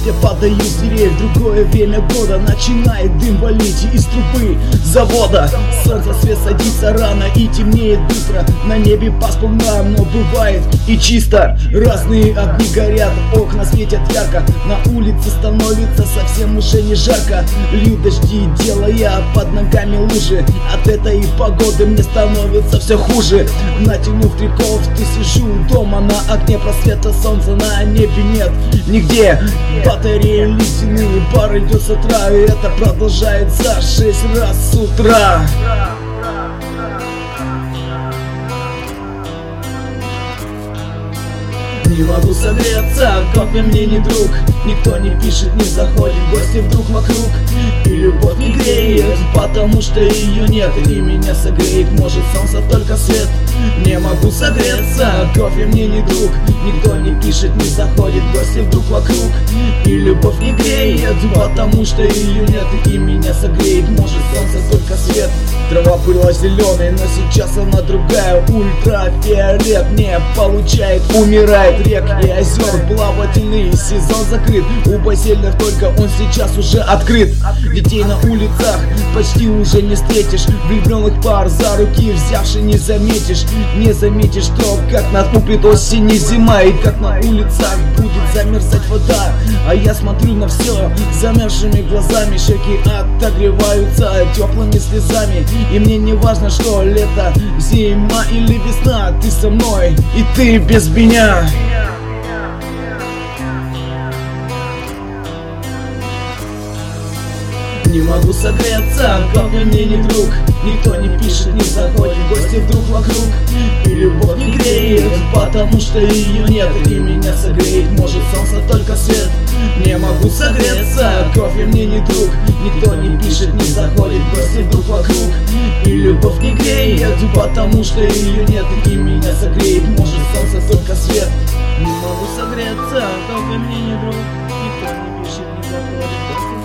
где падают с деревьев. Другое время года, начинает дым валить из трубы завода. Солнце свет садится рано и темнеет быстро. На небе пасмурно, но бывает и чисто. Разные огни горят, окна светят ярко. На улице становится совсем уже не жарко. Льют дожди, делая под ногами лужи. От этой погоды мне становится все хуже. Натянув три кофты, сижу дома на окне. Просвета солнца на небе нет нигде. Батареи ледяные, пар идет с утра. И это продолжается 6 раз с утра. Не могу согреться, кофе мне не друг. Никто не пишет, не заходит, гости вдруг вокруг. И любовь не греет, потому что ее нет. И меня согреет, может, солнце, только свет. Не могу согреться, кофе мне не друг. Никто не пишет, не заходит, гости вдруг вокруг. И любовь не греет, потому что ее нет. И меня согреет, может, солнце, только свет. Трава была зеленой, но сейчас она другая. Ультрафиолет не получает, умирает. Рек и озер плавательный сезон закрыт. У бассейнов только он сейчас уже открыт. Детей на улицах почти уже не встретишь. Влюбленных пар за руки взявши не заметишь. Не заметишь, что как наступит осень и зима. И как на улицах будет замерзать вода. А я смотрю на все замерзшими глазами. Щеки отогреваются теплыми слезами. И мне не важно, что лето, зима или весна. Ты со мной и ты без меня. Не могу согреться, кофе мне не друг. Никто не пишет, не заходит, гости вдруг вокруг. И любовь не греет, потому что ее нет. И меня согреет, может, солнце, только свет. Не могу согреться, кофе мне не друг. Никто не пишет, не заходит, гости вдруг вокруг. И любовь не греет, потому что ее нет. И меня согреет, может, солнце, только свет. Не могу согреться, кофе мне не друг. Никто не пишет, не заходит, гости